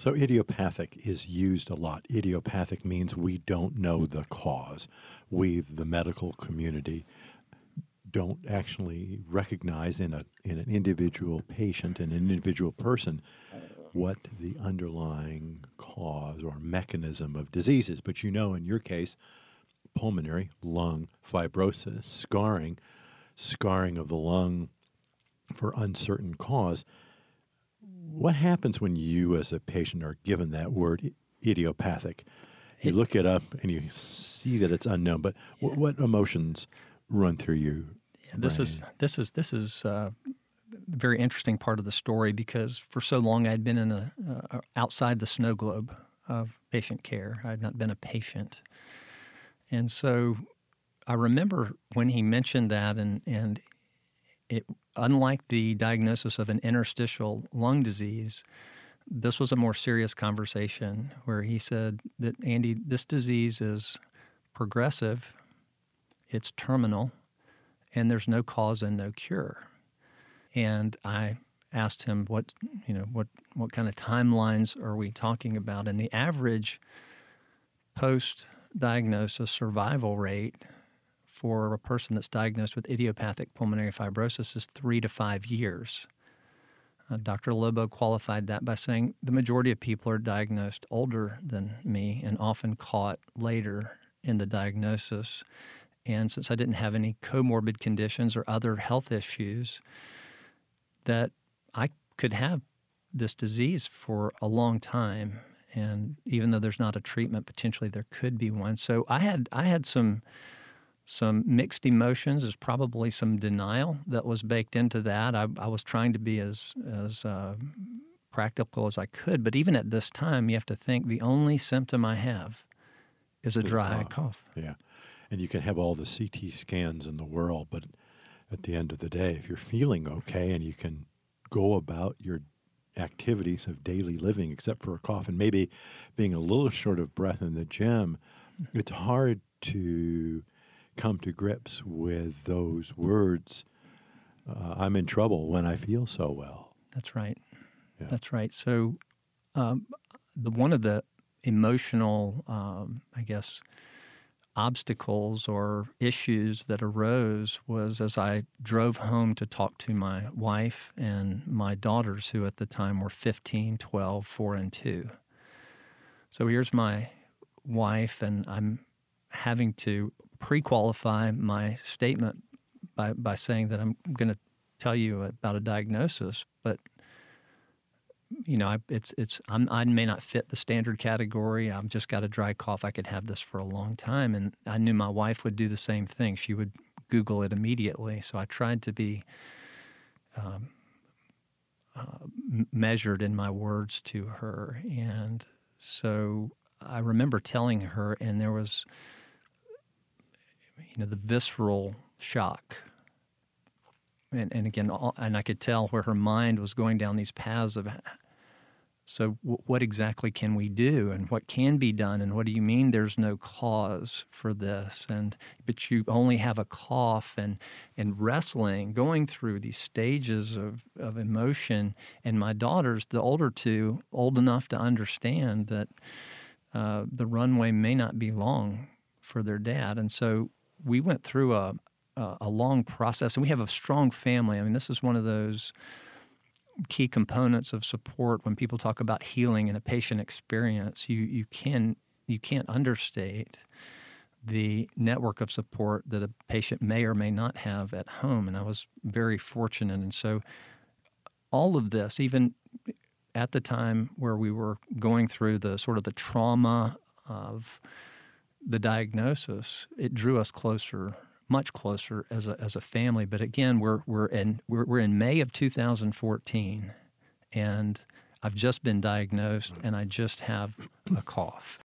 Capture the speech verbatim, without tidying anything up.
So idiopathic is used a lot. Idiopathic means we don't know the cause. We, the medical community, don't actually recognize in a in an individual patient, an individual person, what the underlying cause or mechanism of disease is. But you know, in your case, pulmonary lung fibrosis, scarring, scarring of the lung for uncertain cause. What happens when you as a patient are given that word idiopathic? You It- look it up and you see that it's unknown, but what, what emotions run through you? This is this is this is uh, a very interesting part of the story because for so long I'd been in a uh, outside the snow globe of patient care. I had not been a patient, and so I remember when he mentioned that, and and it unlike the diagnosis of an interstitial lung disease, this was a more serious conversation where he said that, Andy, this disease is progressive, it's terminal, and there's no cause and no cure. And I asked him what, you know, what, what kind of timelines are we talking about? And the average post-diagnosis survival rate for a person that's diagnosed with idiopathic pulmonary fibrosis is three to five years. Uh, Doctor Lobo qualified that by saying the majority of people are diagnosed older than me and often caught later in the diagnosis. And since I didn't have any comorbid conditions or other health issues, that I could have this disease for a long time. And even though there's not a treatment, potentially there could be one. So I had I had some some mixed emotions. There's probably some denial that was baked into that. I, I was trying to be as as uh, practical as I could. But even at this time, you have to think the only symptom I have is a dry cough. Yeah. And you can have all the C T scans in the world, but at the end of the day, if you're feeling okay and you can go about your activities of daily living, except for a cough and maybe being a little short of breath in the gym, it's hard to come to grips with those words, uh, I'm in trouble when I feel so well. That's right. Yeah. That's right. So um, the one of the emotional, um, I guess, obstacles or issues that arose was as I drove home to talk to my wife and my daughters, who at the time were fifteen, twelve, four, and two. So here's my wife, and I'm having to pre-qualify my statement by, by saying that I'm going to tell you about a diagnosis, but you know, I, it's it's I'm, I may not fit the standard category. I've just got a dry cough. I could have this for a long time, and I knew my wife would do the same thing. She would Google it immediately. So I tried to be um, uh, measured in my words to her, and so I remember telling her, and there was, you know, the visceral shock. And, and again, all, and I could tell where her mind was going down these paths of, so w- what exactly can we do, and what can be done, and what do you mean there's no cause for this, and but you only have a cough, and and wrestling, going through these stages of, of emotion. And my daughters, the older two, old enough to understand that uh, the runway may not be long for their dad, and so we went through a Uh, a long process, and we have a strong family. I mean, this is one of those key components of support when people talk about healing in a patient experience. You you can you can't understate the network of support that a patient may or may not have at home. And I was very fortunate, and so all of this, even at the time where we were going through the sort of the trauma of the diagnosis, it drew us closer. Much closer as a as a family. But again, we're we're in we're, we're in May of two thousand fourteen, and I've just been diagnosed, and I just have a cough.